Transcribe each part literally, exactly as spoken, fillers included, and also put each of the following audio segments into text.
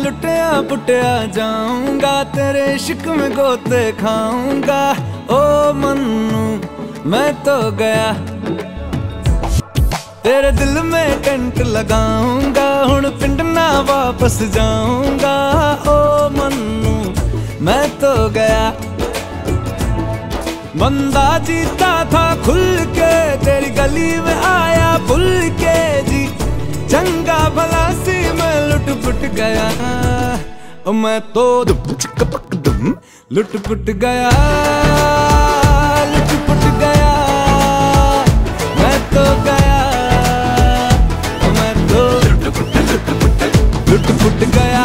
लुटिया पुटिया जाऊंगा, तेरे इश्क में गोते खाऊंगा। ओ मन्नू मैं तो गया, तेरे दिल में टेंट लगाऊंगा, हुण पिंड ना वापस जाऊंगा। ओ मन्नू मैं तो गया, बंदा जीता था खुल के, तेरी गली में आया भूल के जी। चंगा भला सी मैं लुट पुट गया, मैं तो दुम चिक पक दुम लुट पुट गया, लुट पुट गया। मैं तो गया, मैं तो लुट पुट लुट पुट लुट पुट गया,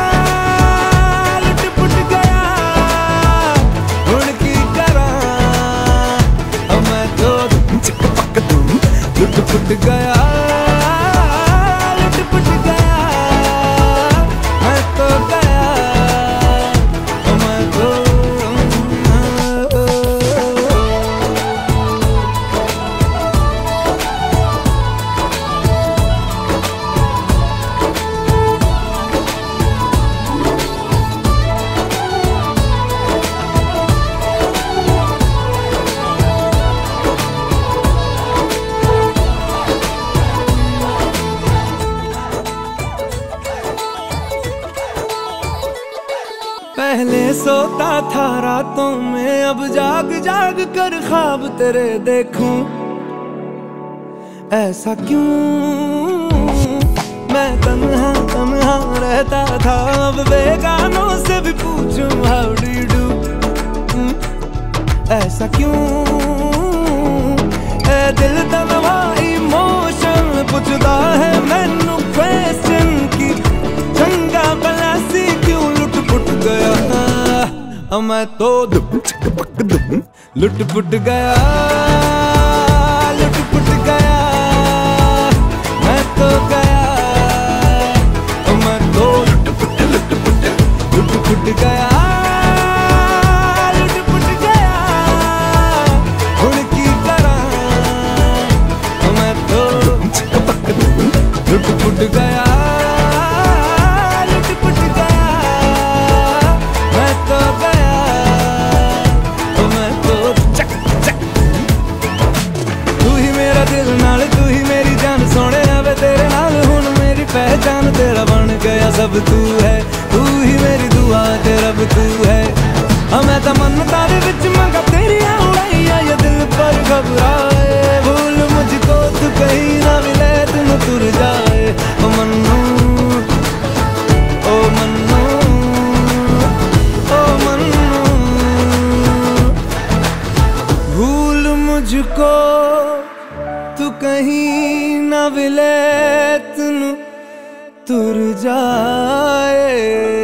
लुट पुट गया। हुण की करा, मैं तो दुम चिक पक दुम लुट पुट गया, लुट पुट गया। मैं तो गया, मैं तो पहले सोता था रातों में, अब जाग जाग कर ख्वाब तेरे देखूं। ऐसा क्यों मैं तन्हा तन्हा रहता था, अब बेगानों से भी पूछूं हाउ डू यू डू। ऐसा क्यों ए दिल तनवा इमोशन पूछता है मैनू क्वेश्चन की। चंगा भला सी क्यों लुट पुट गया, मैं तो दुम चिक पक दुम लुट पुट गया, लुट पुट गया। मैं तो गया, मैं तो लुट पुट लुट पुट लुट पुट गया, लुट पुट गया। हुण की करा, मैं तो दुम चिक पक दुम लुट पुट गया, लुट पुट गया। मैं तो गया, मैं तो चक चक। तू ही मेरा दिल नाल, तू ही मेरी जान, सोने वे तेरे नाल हुण मेरी पहचान। तेरा बन गया सब तू है, तू ही मेरी दुआ ते रब तू है। मैं तो मन तारे विच मंगा तेरियां उड़ाइयां, ये दिल पर घबराए। भूल मुझको तू कहीं ना मिले, तुम तुर जाए। ओ मन्नू, ओ मन्नू, ओ मन्नू। भूल मुझको तू कहीं ना मिले, तुम तुर जाए।